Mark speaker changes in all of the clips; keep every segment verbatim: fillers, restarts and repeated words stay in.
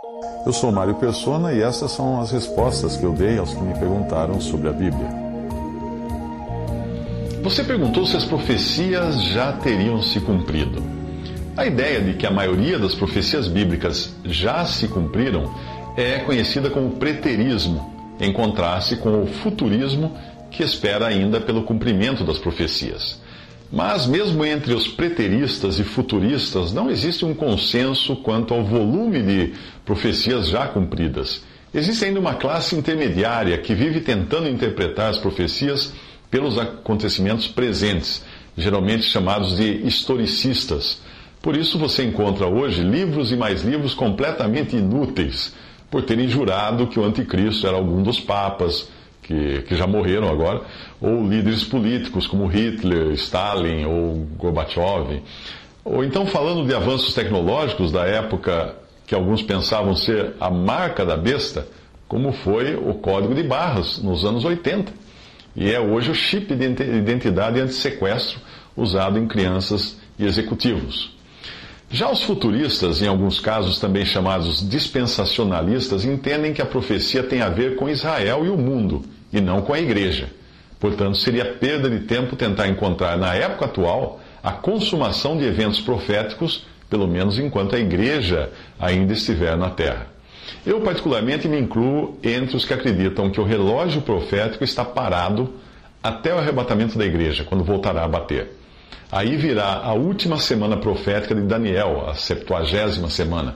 Speaker 1: Eu sou Mário Persona e essas são as respostas que eu dei aos que me perguntaram sobre a Bíblia.
Speaker 2: Você perguntou se as profecias já teriam se cumprido. A ideia de que a maioria das profecias bíblicas já se cumpriram é conhecida como preterismo, em contraste com o futurismo, que espera ainda pelo cumprimento das profecias. Mas mesmo entre os preteristas e futuristas não existe um consenso quanto ao volume de profecias já cumpridas. Existe ainda uma classe intermediária que vive tentando interpretar as profecias pelos acontecimentos presentes, geralmente chamados de historicistas. Por isso você encontra hoje livros e mais livros completamente inúteis, por terem jurado que o anticristo era algum dos papas, Que, que já morreram agora, ou líderes políticos como Hitler, Stalin ou Gorbachev. Ou então falando de avanços tecnológicos da época que alguns pensavam ser a marca da besta, como foi o código de barras nos anos oitenta. E é hoje o chip de identidade anti-sequestro usado em crianças e executivos. Já os futuristas, em alguns casos também chamados dispensacionalistas, entendem que a profecia tem a ver com Israel e o mundo, e não com a igreja. Portanto, seria perda de tempo tentar encontrar na época atual a consumação de eventos proféticos, pelo menos enquanto a igreja ainda estiver na terra. Eu, particularmente, me incluo entre os que acreditam que o relógio profético está parado até o arrebatamento da igreja, quando voltará a bater. Aí virá a última semana profética de Daniel, a septuagésima semana,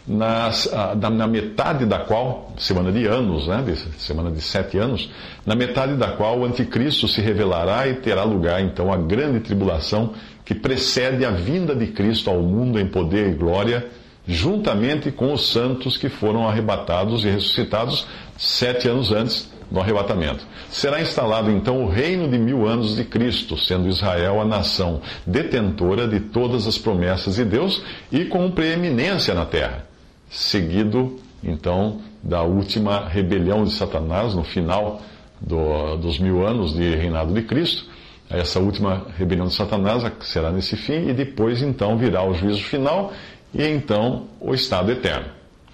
Speaker 2: nas, na, na metade da qual, semana de anos, né, de, semana de sete anos, na metade da qual o anticristo se revelará e terá lugar então a grande tribulação que precede a vinda de Cristo ao mundo em poder e glória, juntamente com os santos que foram arrebatados e ressuscitados sete anos antes do arrebatamento. Será instalado então o reino de mil anos de Cristo, sendo Israel a nação detentora de todas as promessas de Deus e com preeminência na terra. Seguido, então, da última rebelião de Satanás no final do, dos mil anos de reinado de Cristo. Essa última rebelião de Satanás será nesse fim e depois, então, virá o juízo final e, então, o estado eterno.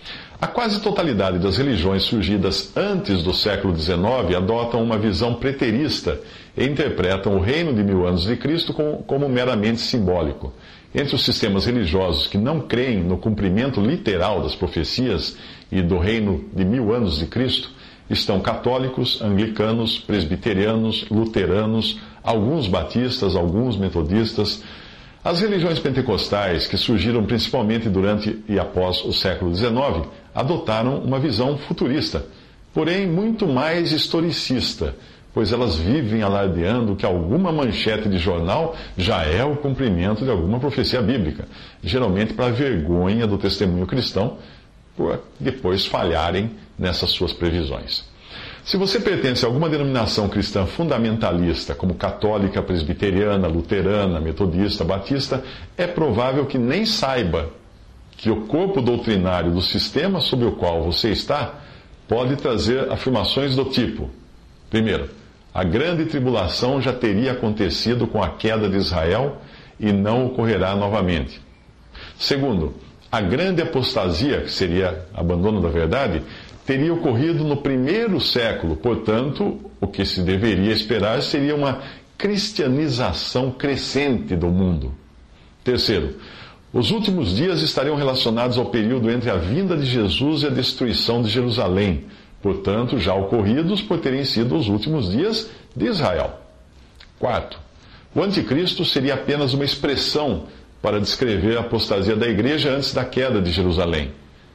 Speaker 2: A quase totalidade das religiões surgidas antes do século dezenove adotam uma visão preterista e interpretam o reino de mil anos de Cristo como, como meramente simbólico. Entre os sistemas religiosos que não creem no cumprimento literal das profecias e do reino de mil anos de Cristo estão católicos, anglicanos, presbiterianos, luteranos, alguns batistas, alguns metodistas. As religiões pentecostais, que surgiram principalmente durante e após o século dezenove, adotaram uma visão futurista, porém muito mais historicista, pois elas vivem alardeando que alguma manchete de jornal já é o cumprimento de alguma profecia bíblica, geralmente para a vergonha do testemunho cristão, por depois falharem nessas suas previsões. Se você pertence a alguma denominação cristã fundamentalista, como católica, presbiteriana, luterana, metodista, batista, é provável que nem saiba que o corpo doutrinário do sistema sob o qual você está pode trazer afirmações do tipo: primeiro, a grande tribulação já teria acontecido com a queda de Israel e não ocorrerá novamente. Segundo, a grande apostasia, que seria abandono da verdade, teria ocorrido no primeiro século, portanto, o que se deveria esperar seria uma cristianização crescente do mundo. Terceiro, os últimos dias estariam relacionados ao período entre a vinda de Jesus e a destruição de Jerusalém, portanto, já ocorridos por terem sido os últimos dias de Israel. Quarto, o anticristo seria apenas uma expressão para descrever a apostasia da igreja antes da queda de Jerusalém,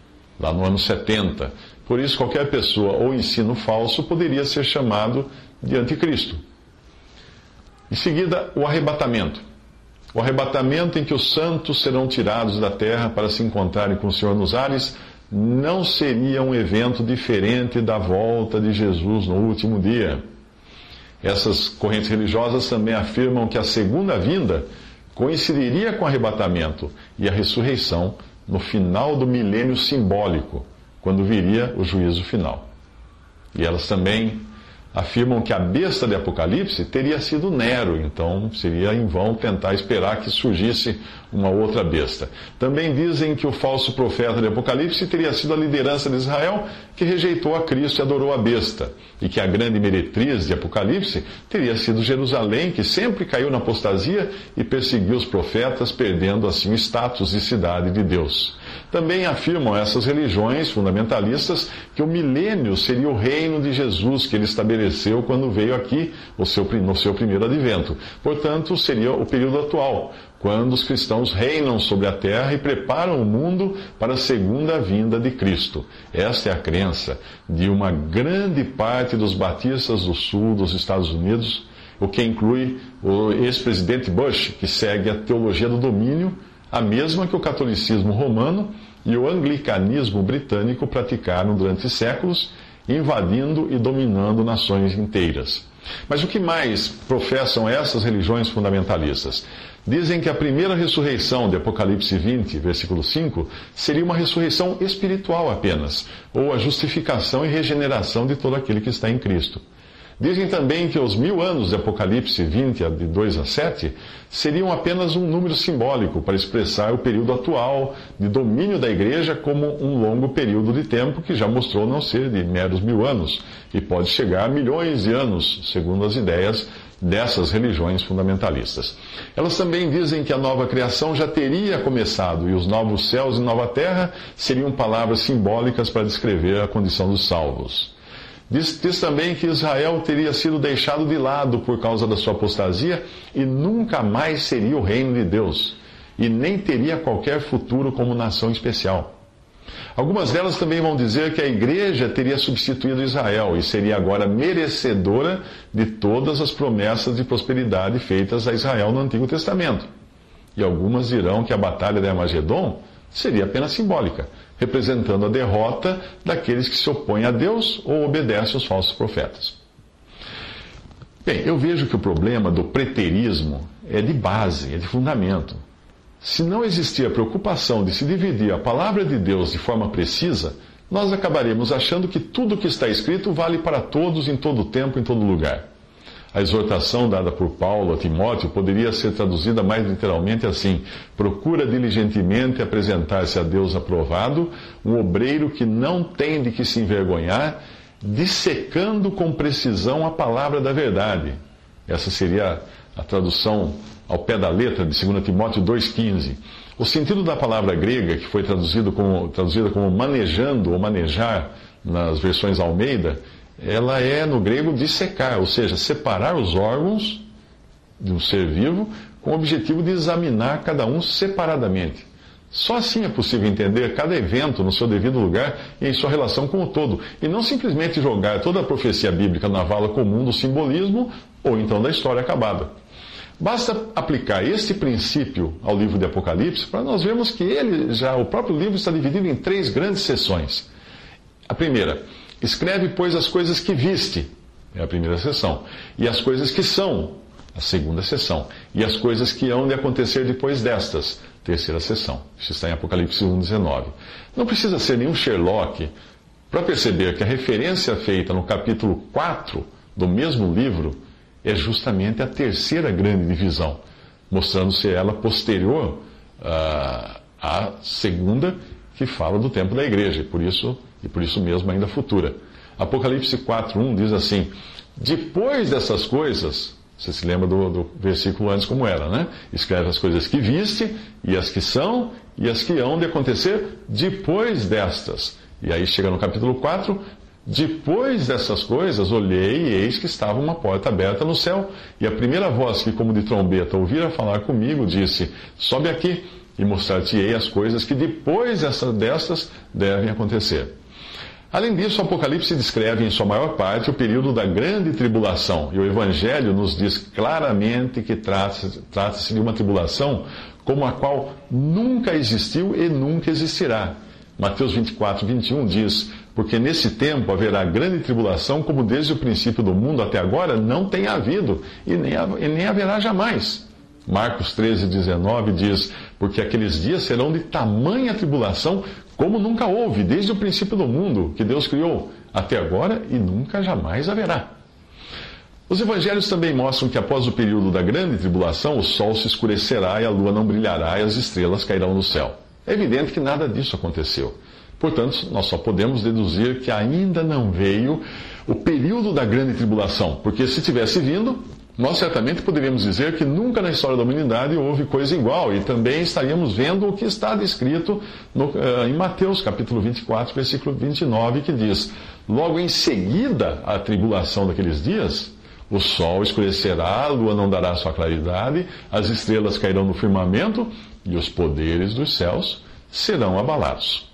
Speaker 2: lá no ano setenta. Por isso, qualquer pessoa ou ensino falso poderia ser chamado de anticristo. Em seguida, o arrebatamento. O arrebatamento em que os santos serão tirados da terra para se encontrarem com o Senhor nos ares não seria um evento diferente da volta de Jesus no último dia. Essas correntes religiosas também afirmam que a segunda vinda coincidiria com o arrebatamento e a ressurreição no final do milênio simbólico, quando viria o juízo final. E elas também afirmam que a besta de Apocalipse teria sido Nero, então seria em vão tentar esperar que surgisse uma outra besta. Também dizem que o falso profeta de Apocalipse teria sido a liderança de Israel, que rejeitou a Cristo e adorou a besta, e que a grande meretriz de Apocalipse teria sido Jerusalém, que sempre caiu na apostasia e perseguiu os profetas, perdendo assim o status de cidade de Deus. Também afirmam essas religiões fundamentalistas que o milênio seria o reino de Jesus que ele estabeleceu quando veio aqui no seu, no seu primeiro advento. Portanto, seria o período atual, quando os cristãos reinam sobre a terra e preparam o mundo para a segunda vinda de Cristo. Esta é a crença de uma grande parte dos batistas do sul dos Estados Unidos, o que inclui o ex-presidente Bush, que segue a teologia do domínio, a mesma que o catolicismo romano e o anglicanismo britânico praticaram durante séculos, invadindo e dominando nações inteiras. Mas o que mais professam essas religiões fundamentalistas? Dizem que a primeira ressurreição de Apocalipse vinte, versículo cinco, seria uma ressurreição espiritual apenas, ou a justificação e regeneração de todo aquele que está em Cristo. Dizem também que os mil anos de Apocalipse vinte, de dois a sete, seriam apenas um número simbólico para expressar o período atual de domínio da igreja como um longo período de tempo que já mostrou não ser de meros mil anos e pode chegar a milhões de anos, segundo as ideias dessas religiões fundamentalistas. Elas também dizem que a nova criação já teria começado e os novos céus e nova terra seriam palavras simbólicas para descrever a condição dos salvos. Diz, diz também que Israel teria sido deixado de lado por causa da sua apostasia e nunca mais seria o reino de Deus, e nem teria qualquer futuro como nação especial. Algumas delas também vão dizer que a igreja teria substituído Israel e seria agora merecedora de todas as promessas de prosperidade feitas a Israel no Antigo Testamento. E algumas dirão que a batalha de Armagedon seria apenas simbólica, representando a derrota daqueles que se opõem a Deus ou obedecem aos falsos profetas. Bem, eu vejo que o problema do preterismo é de base, é de fundamento. Se não existir a preocupação de se dividir a palavra de Deus de forma precisa, nós acabaremos achando que tudo o que está escrito vale para todos, em todo tempo, em todo lugar. A exortação dada por Paulo a Timóteo poderia ser traduzida mais literalmente assim: procura diligentemente apresentar-se a Deus aprovado, um obreiro que não tem de que se envergonhar, dissecando com precisão a palavra da verdade. Essa seria a tradução ao pé da letra de dois Timóteo dois quinze. O sentido da palavra grega, que foi traduzido como, traduzida como manejando ou manejar nas versões Almeida, ela é no grego dissecar, ou seja, separar os órgãos de um ser vivo com o objetivo de examinar cada um separadamente. Só assim é possível entender cada evento no seu devido lugar e em sua relação com o todo, e não simplesmente jogar toda a profecia bíblica na vala comum do simbolismo ou então da história acabada. Basta aplicar este princípio ao livro de Apocalipse para nós vermos que ele já, o próprio livro está dividido em três grandes seções. A primeira: escreve, pois, as coisas que viste, é a primeira seção, e as coisas que são, a segunda seção, e as coisas que hão de acontecer depois destas, terceira seção. Isso está em Apocalipse um, dezenove. Não precisa ser nenhum Sherlock para perceber que a referência feita no capítulo quatro do mesmo livro é justamente a terceira grande divisão, mostrando-se ela posterior uh, à segunda, que fala do tempo da igreja, e por isso, e por isso mesmo ainda futura. Apocalipse quatro, um diz assim: depois dessas coisas, você se lembra do, do versículo antes como era, né? Escreve as coisas que viste, e as que são, e as que hão de acontecer depois destas. E aí chega no capítulo quatro: depois dessas coisas, olhei e eis que estava uma porta aberta no céu, e a primeira voz que como de trombeta ouvira falar comigo disse: sobe aqui, e mostrar-te-ei as coisas que depois destas devem acontecer. Além disso, o Apocalipse descreve em sua maior parte o período da grande tribulação, e o Evangelho nos diz claramente que trata-se trata-se de uma tribulação como a qual nunca existiu e nunca existirá. Mateus vinte e quatro, vinte e um diz: porque nesse tempo haverá grande tribulação, como desde o princípio do mundo até agora não tem havido, e nem, e nem haverá jamais. Marcos treze, dezenove diz: porque aqueles dias serão de tamanha tribulação, como nunca houve, desde o princípio do mundo, que Deus criou, até agora e nunca jamais haverá. Os evangelhos também mostram que após o período da grande tribulação, o sol se escurecerá e a lua não brilhará e as estrelas cairão do céu. É evidente que nada disso aconteceu. Portanto, nós só podemos deduzir que ainda não veio o período da grande tribulação, porque se tivesse vindo, nós certamente poderíamos dizer que nunca na história da humanidade houve coisa igual, e também estaríamos vendo o que está descrito no, em Mateus capítulo vinte e quatro, versículo vinte e nove, que diz: logo em seguida à tribulação daqueles dias, o sol escurecerá, a lua não dará sua claridade, as estrelas cairão no firmamento e os poderes dos céus serão abalados.